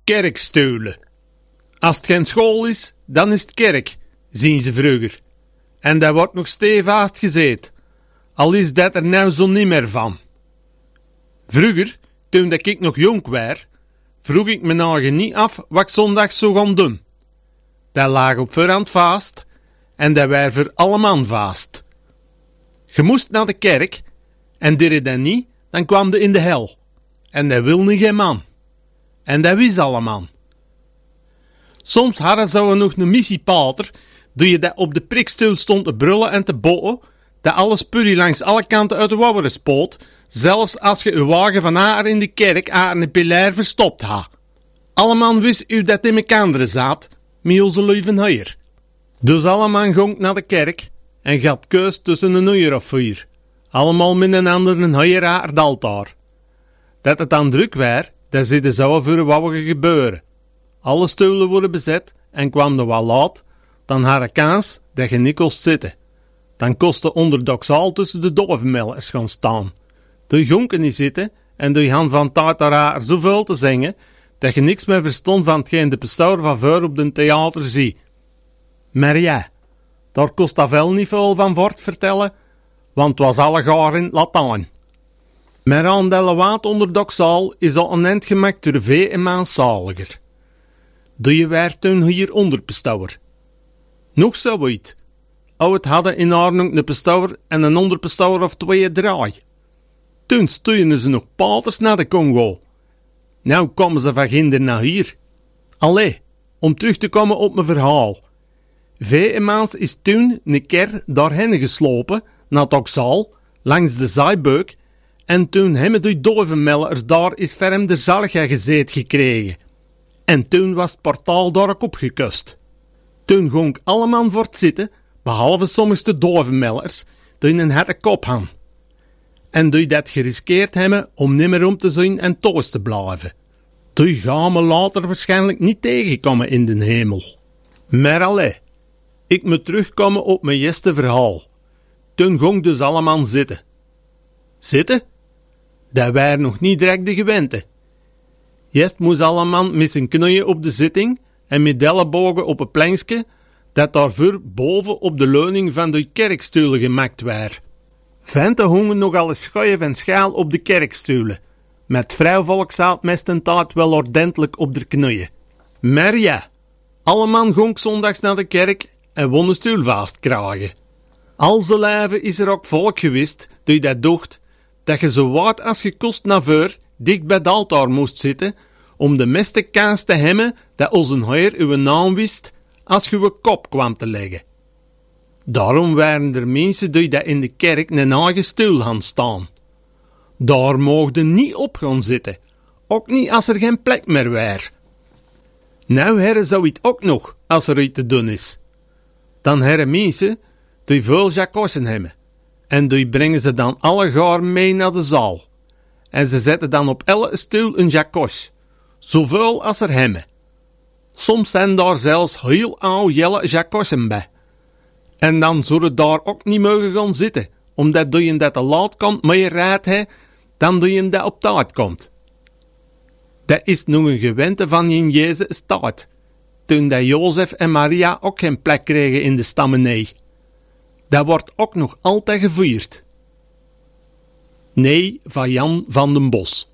Kerkstoelen. Als het geen school is, dan is het kerk, zien ze vroeger. En daar wordt nog stevast gezet, al is dat er nou zo niet meer van. Vroeger, toen ik nog jong was, vroeg ik me eigen niet af wat ik zondags zou gaan doen. Dat lag op voorhand vast, en dat werd voor allemaal vast. Je moest naar de kerk, en deed je dat niet, dan kwam je in de hel. En dat wilde geen man. En dat wist allemaal. Soms hadden ze nog een missiepater, die je dat op de prikstoel stond te brullen en te botten, dat alle spullen langs alle kanten uit de wabberen spoot, zelfs als je uw wagen van haar in de kerk aan een pilaar verstopt had. Allemaal wist u dat in mekaanderen zat, met onze lieve heer. Dus allemaal ging naar de kerk, en gaat keus tussen een uur of 4. Allemaal met een ander een heer aan het altaar. Dat het dan druk werd, dat zit zo voor een wouwige gebeuren. Alle stoelen worden bezet, en kwam er wat laat, dan had een kans dat je niet kost zitten. Dan kostte onderdoxaal tussen de dovenmelkers gaan staan. Doe gonken niet zitten, en doe hand van taart zoveel te zingen, dat je niks meer verstond van hetgeen de pastoor van voor op de theater zie. Maar ja, daar kost dat wel niet veel van voort vertellen, want het was allegaar in het Latijn. Maar aan de lewaat onderdoxaal is al een eind gemaakt door vee en maand zaliger. Doe je werd toen hier onderpastouwer. Nog zoiets. Het hadden in Arnhem een pastouwer en een onderpastouwer of 2 draai. Toen stuurden ze nog paters naar de Congo. Nou komen ze van ginder naar hier. Allee, om terug te komen op mijn verhaal. Veemaans is toen een keer daarheen geslopen, naar het Oxaal, langs de Zijbeuk, en toen hebben die dovenmellers daar is ferm de zalgja gezet gekregen. En toen was het portaal daar ook opgekust. Toen ging allemaal voor het zitten, behalve sommige dovenmellers, die een harde kop hadden. En die dat geriskeerd hebben om niet meer om te zien en thuis te blijven. Die gaan me later waarschijnlijk niet tegenkomen in de hemel. Maar allee, ik moet terugkomen op mijn eerste verhaal. Toen ging dus allemaal zitten. Zitten? Dat waren nog niet direct de gewente. Eerst moest allemaal met zijn knieën op de zitting en met de ellebogen op een plankje dat daarvoor boven op de leuning van de kerkstoelen gemaakt werd. Venten hongen nogal eens schuif en schaal op de kerkstoelen. Met vrouwvolk zat mestentaart wel ordentelijk op de knieën. Maar ja, allemaal ging zondags naar de kerk en won de stoel vastkragen. Al zijn leven is er ook volk geweest die dat dacht, dat je zo wat als je kost naar voor dicht bij het altaar moest zitten, om de meeste kans te hebben dat onze Heer uw naam wist als je uw kop kwam te leggen. Daarom waren er mensen die dat in de kerk een eigen stoel gaan staan. Daar mochten niet op gaan zitten, ook niet als er geen plek meer was. Nou heren zou het ook nog, als er iets te doen is. Dan heren mensen die veel jacossen hebben, en die brengen ze dan allegaar mee naar de zaal. En ze zetten dan op elke stoel een jacos, zoveel als er hebben. Soms zijn daar zelfs heel oude jelle jacossen bij. En dan zullen daar ook niet mogen gaan zitten, omdat je dat te laat komt meer raad hebt, dan je dat op tijd komt. Dat is nog een gewente van in Jezus staat, toen dat Jozef en Maria ook geen plek kregen in de stammenee. Dat wordt ook nog altijd gevierd. Nee, van Jan van den Bos.